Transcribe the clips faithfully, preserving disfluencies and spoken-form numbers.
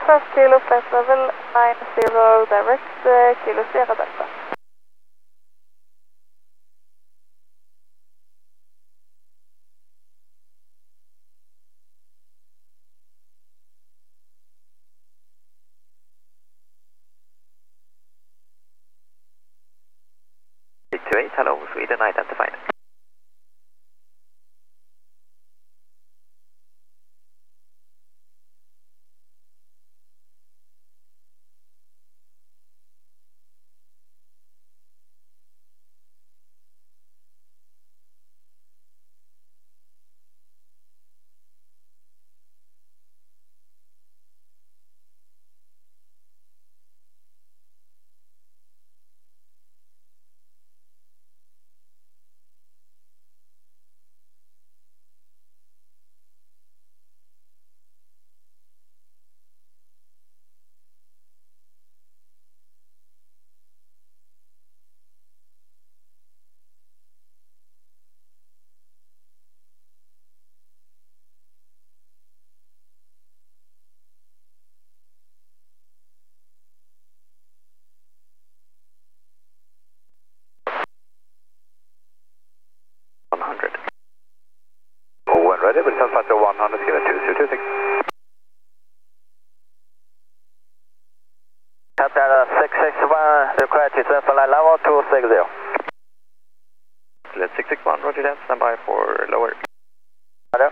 First kilo flight level nine zero direct uh, kilo Sierra Delta. six two eight, hello, Sweden identified. one hundred. Oh, when ready, we'll send factor one hundred, give it two zero two six. Captain six six one, required to send for line level two six zero. Let six six one, roger that, stand by for lower. Roger.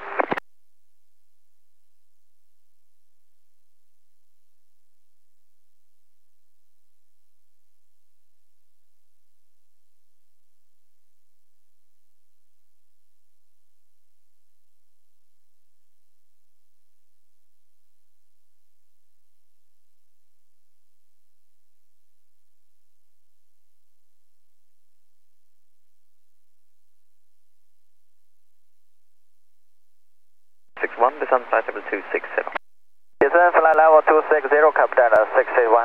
six one, descend flight level two six zero. Descend flight level two six zero, Captain six eight one.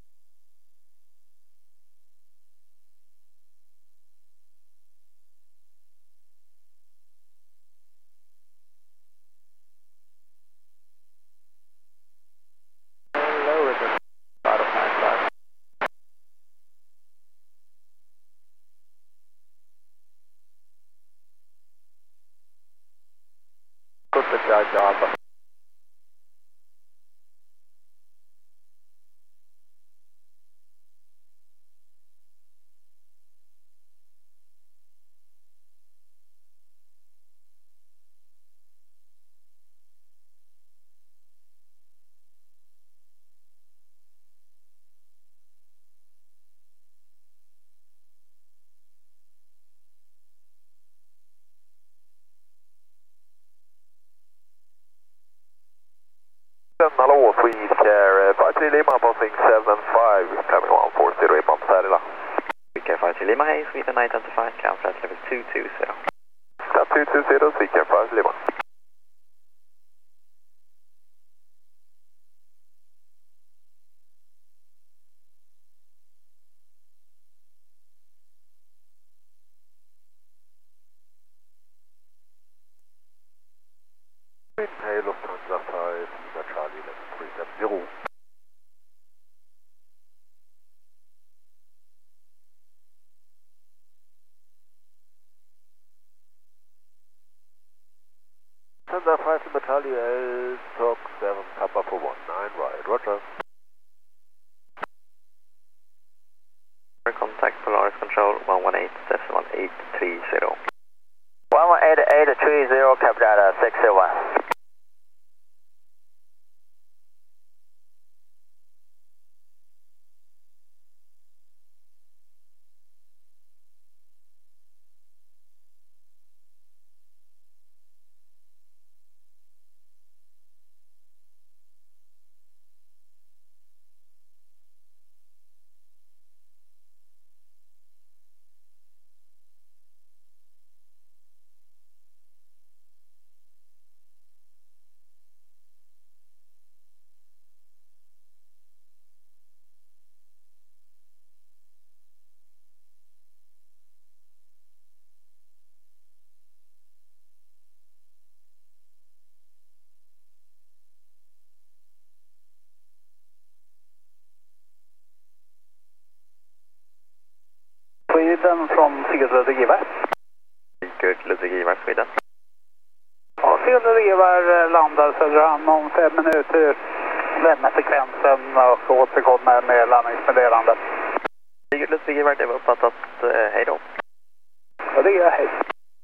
Hello, Richard. Out of nine five. Good to judge Alpha. Hallå, Swedecare, five three Lima passing seven five, coming one four zero eight months Färila. Swedecare five three Lima, hey, Sweden identified, count flight level two two zero. Count two two zero, Swedecare five Lima. Hej, Lufthansa five, Lima Charlie eleven three seven zero. Lufthansa five, Lima Charlie L, Talk seven, Papa for one nine, right, roger. Contact Polaris Control one one eight seven one eight three zero. one one eight eight three zero, Captain six zero one. Sweden från Sigurd Ludvig Ivar. Sigurd Ludvig Ivar, Sweden. Ja, Sigurd Ludvig Ivar landar Söderhamn om fem minuter. Lämna sekvensen och återkommer med landningsmeddelande. Sigurd Ludvig Ivar, det var uppfattat. Eh, hej då. Ja, det är hej.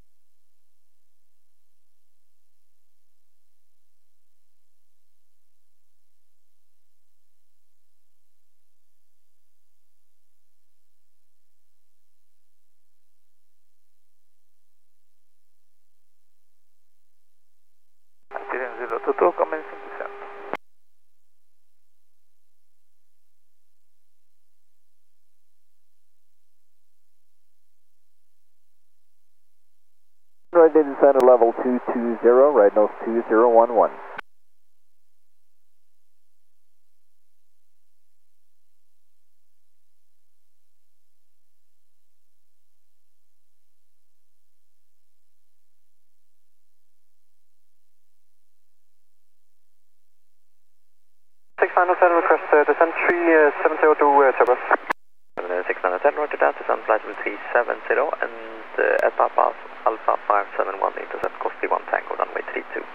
Total commencing descent. Right in descent at level two two zero, right nose two zero one one. six nine zero seven request uh, descent three seven zero two uh, Turbo. six nine zero, roger that, descent flight level three seven zero and uh, at Papa Alpha five seven one, intercept Costi one Tango, runway three two.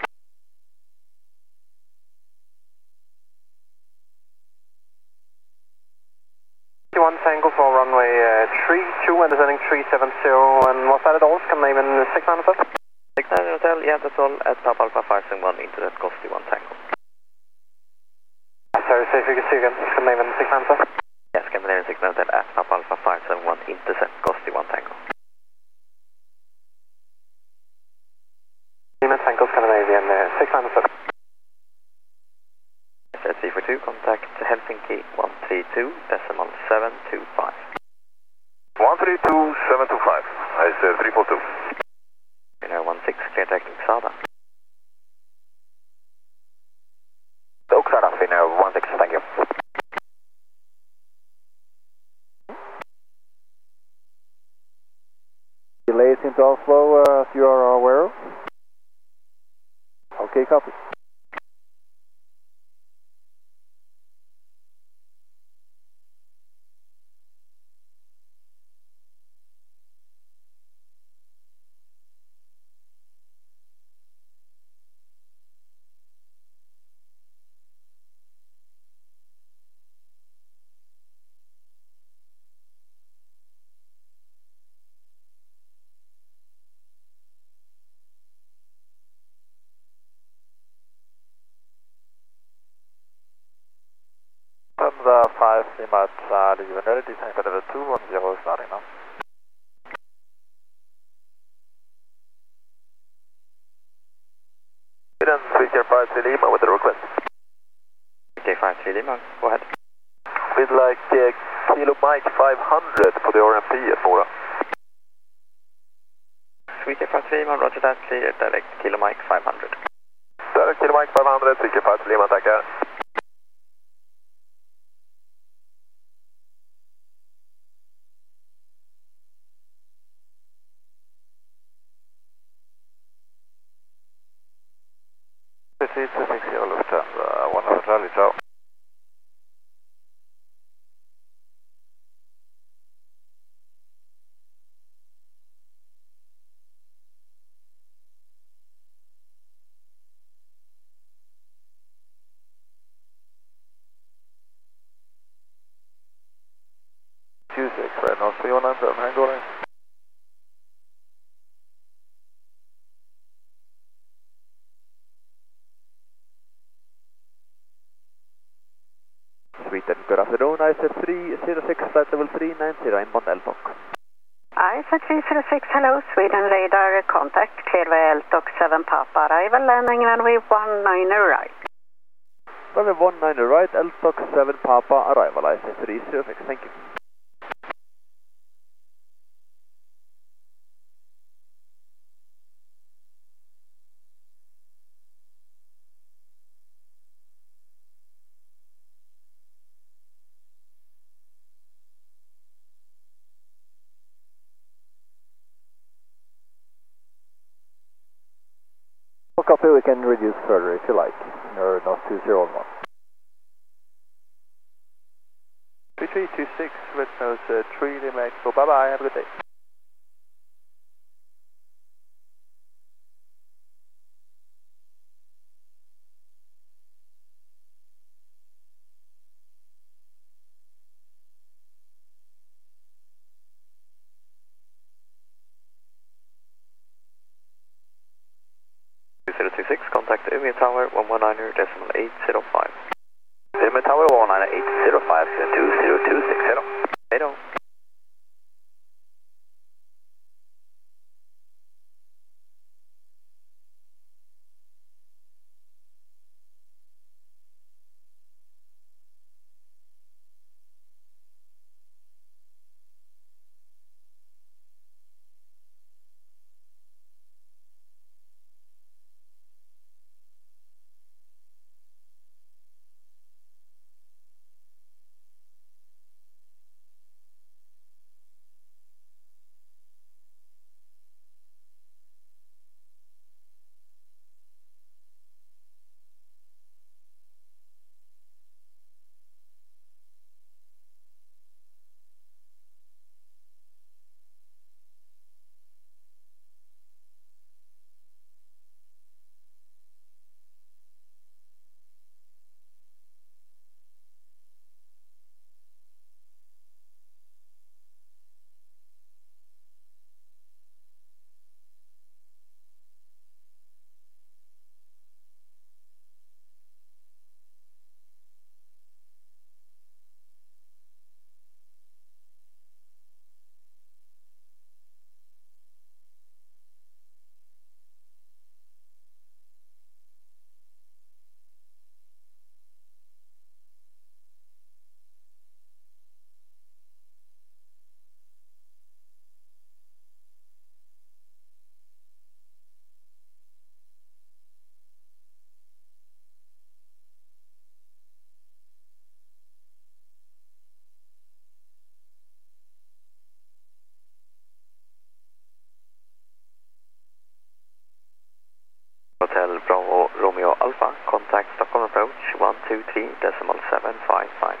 one Tango for runway uh, three two and descending three seven zero, and was that it all? Can name in six nine zero? six nine zero hotel, yeah, that's all, at Papa Alpha five seven one, intercept Costi one Tango. Sorry, say if you can see again, can name in six nine zero? Yes, Scandinavian six nine zero at Papa Alpha five seven one, intercept Costi one Tango. Name in Tango, Scandinavian uh, six nine zero. S C four two, contact Helsinki one three two, decimal seven two five. one three two seven two five, I said three four two. Winner one six, clear directing Sada. Oksada, Finnair one six, thank you. Delays into Oslo, uh, as you are aware of. Okay, copy. five, Lima Charlie, Unity, descent for level two one zero, starting now. Sweden, three K five three Lima with a request. three K five three Lima, go ahead. We'd like uh, Kilo Mike five hundred for the R M P at Mora. three K five three Lima, roger that, clear direct Kilo Mike five hundred. Direct Kilo Mike five hundred, three K five three Lima, tackar. two six zero Lufthansa, one of Charlie, ciao. two six, right now, three one nine seven, hang on. Sweden, good afternoon. I S A three zero six, flight level three nine zero, inbound L T O C. I S A three zero six, hello, Sweden radar contact, clear L T O C seven Papa, arrival landing runway one nine right. Runway one nine right, L T O C seven Papa, arrival I S A three zero six, thank you. Copy, we can reduce further if you like, or not two zero one. three three three two six, red nose uh, three, Lima Expo. Bye bye, have a good day. two zero two six, contact Umeå Tower one one nine decimal eight zero five. Umeå Tower one one nine eight zero five two zero two six, hello. Hello. Hotel Bravo Romeo Alpha, contact Stockholm approach one two three decimal seven five five.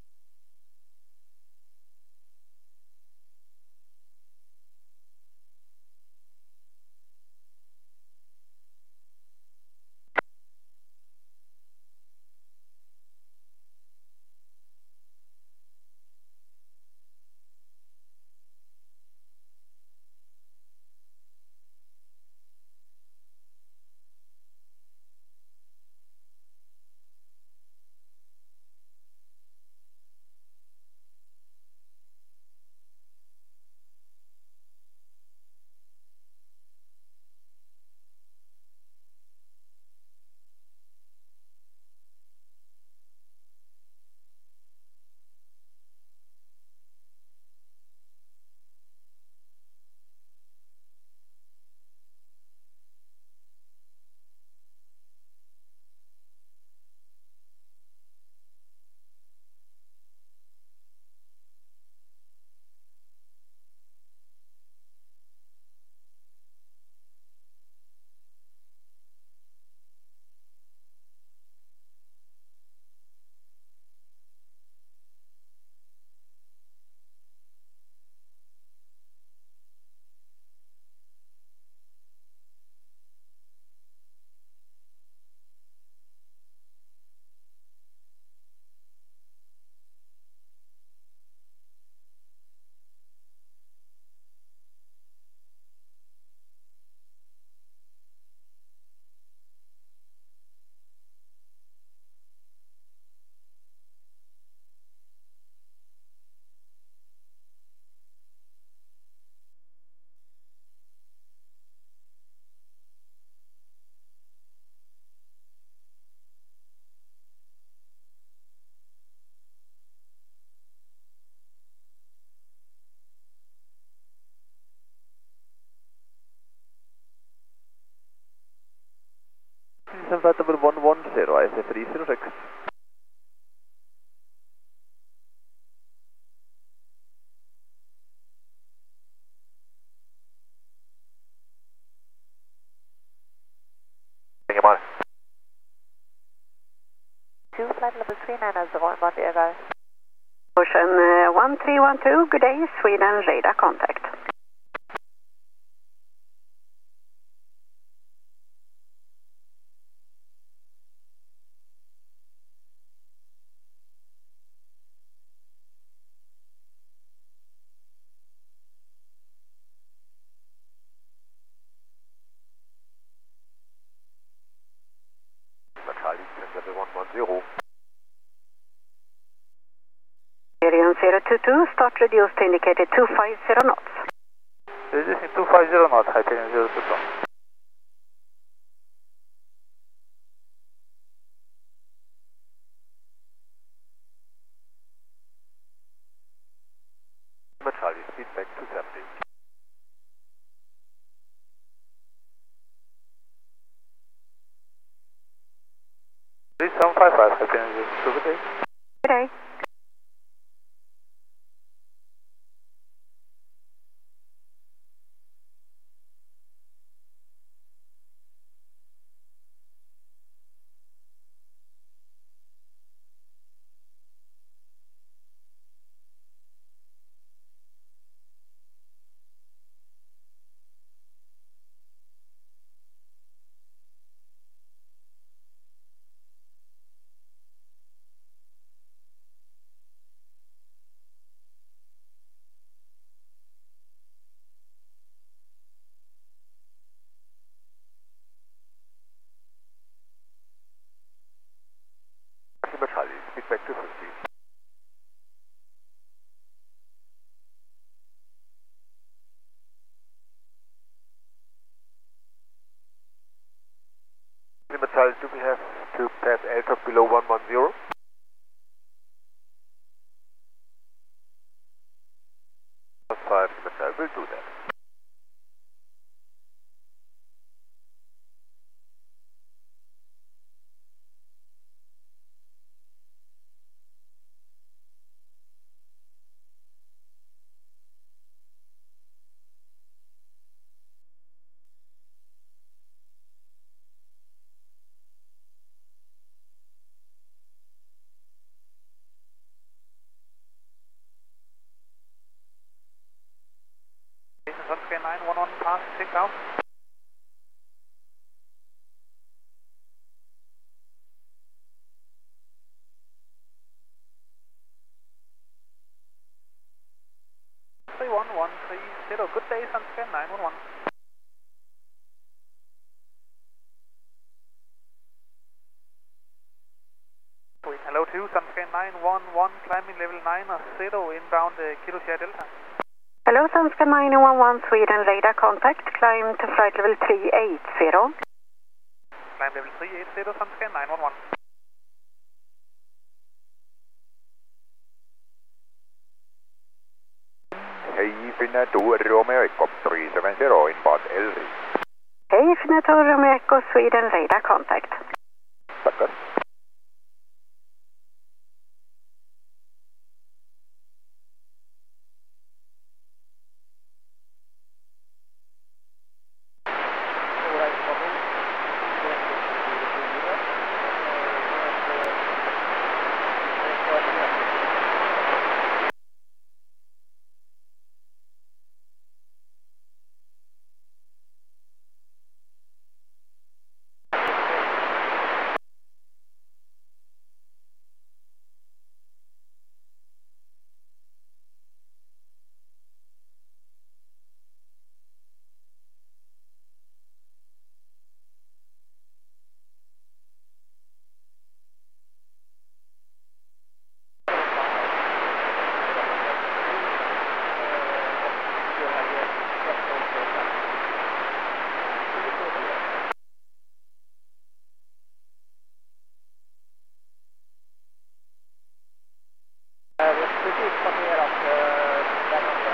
Inflatable one one zero, I S three zero six. two flight level three nine zero, Monday arrival. Ocean uh, one three one two, good day, Sweden radar contact. Sirius zero two two, start reduced to indicated two five zero knots. Reducing two five zero knots, Hyperion zero two two. Charlie, speed back two seventy. three seven five five, Hyperion zero two two, good day. Good day. Charlie, speed back two fifty. Charlie, do we have to pass L T O below one one zero? five, Charlie, we'll do that. Sundscape nine one one, pass six out. three one one three zero, good day, Sundscape nine one one. Hello two, Sundscape nine one one, climbing level nine zero, inbound uh, Kilo Sierra Delta. Hello, Sundscape nine one one, Sweden radar contact, climb to flight level three eight zero. Climb level three eight zero, Sundscape nine one one. Hej, Finnatur Romeo Echo three seven zero, inbound L Z. Hej, Finnatur Romeo Echo, Sweden radar contact. Tackar. Precis passerat där nere.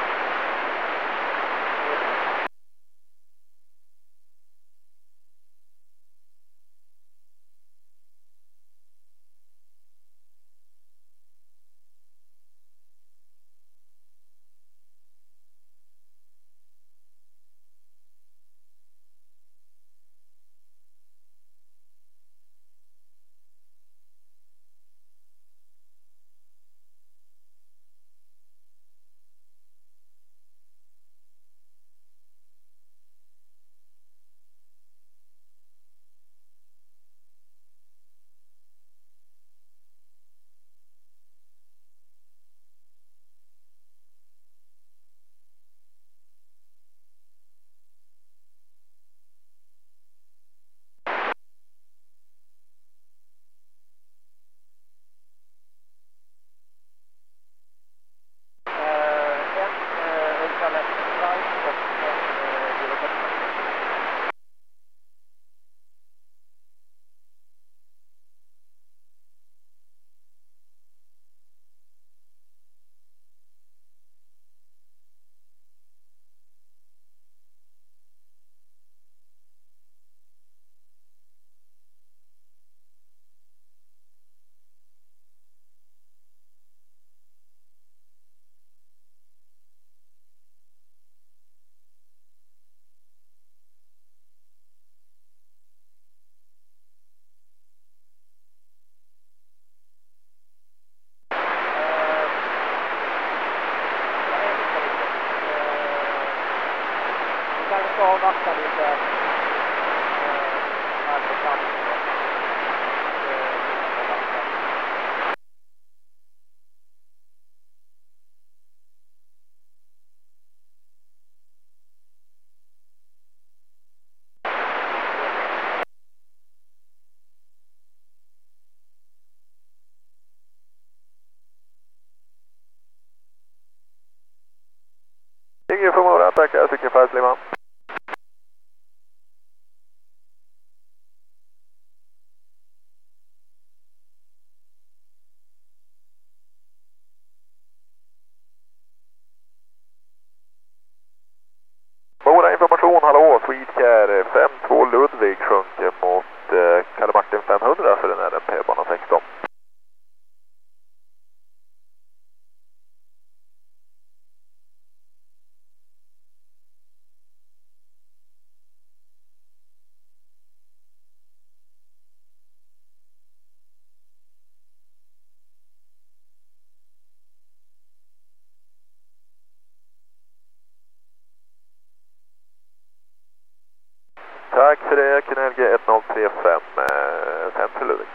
L G ett noll tre fem fem till Ludvig.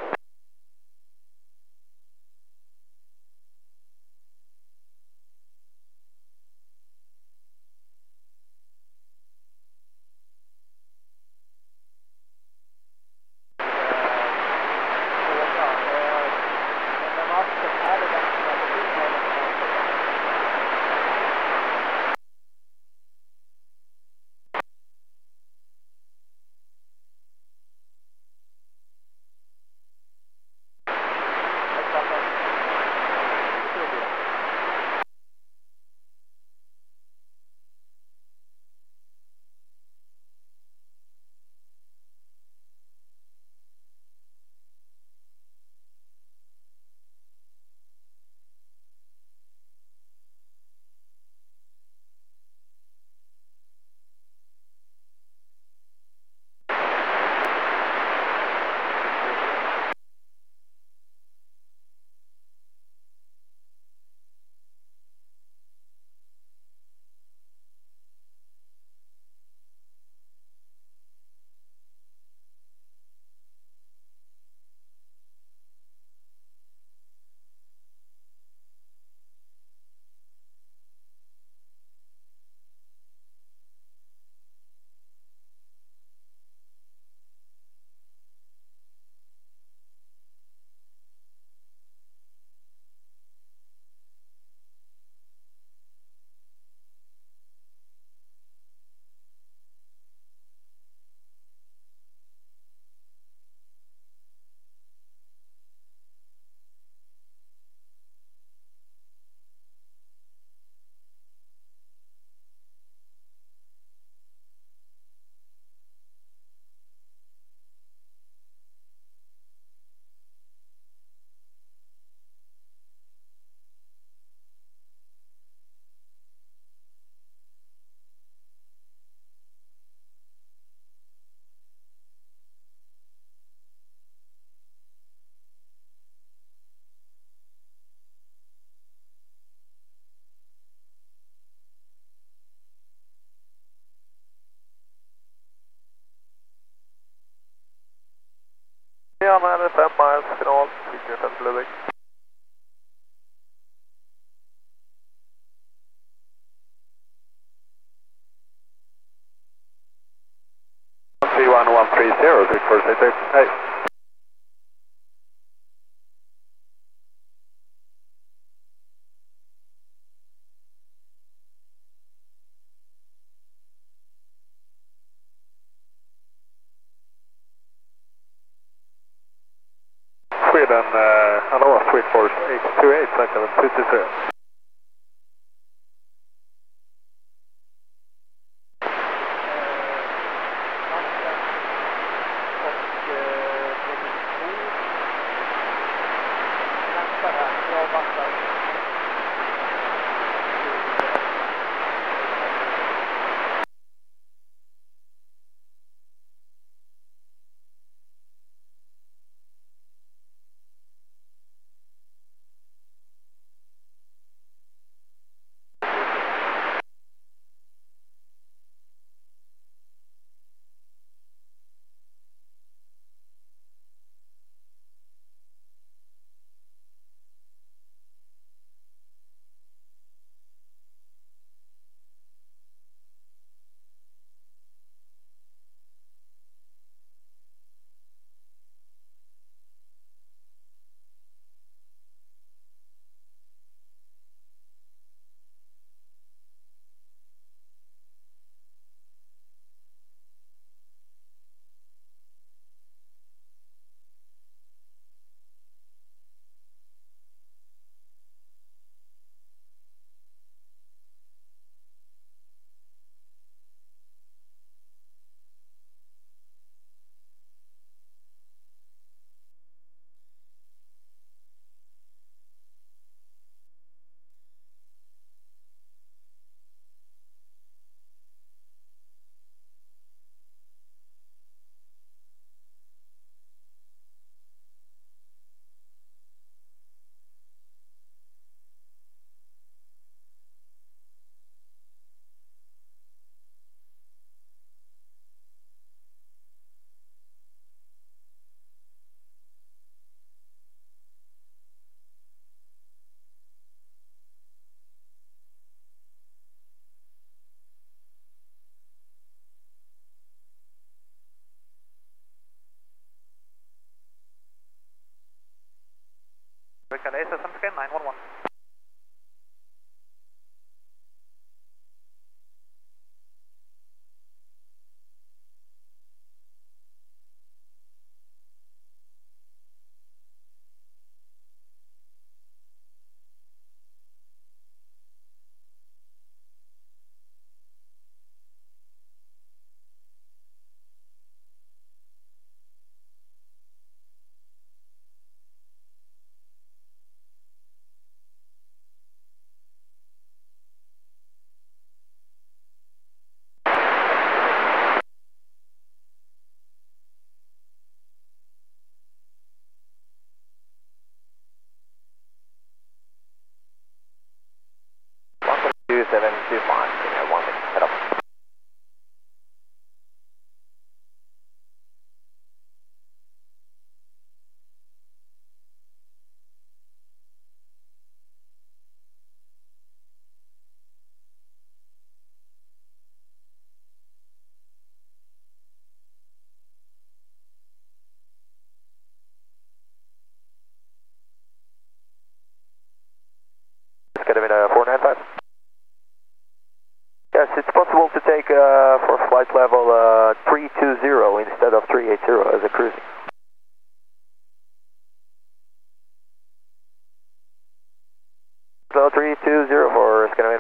Ja, men fem miles final, Sweden fem till Ludvig. three one one three zero, Victor City. Hej. Sweden, uh, hello, Swedforce eight two eight, seven two two zero. Calais, S M scan nine one one. two seven two five, one minute, head up. Scandinavia four nine five. Yes, it's possible to take uh, for flight level uh, three two zero instead of three eight zero as a cruising. Level three two zero for Scandinavia.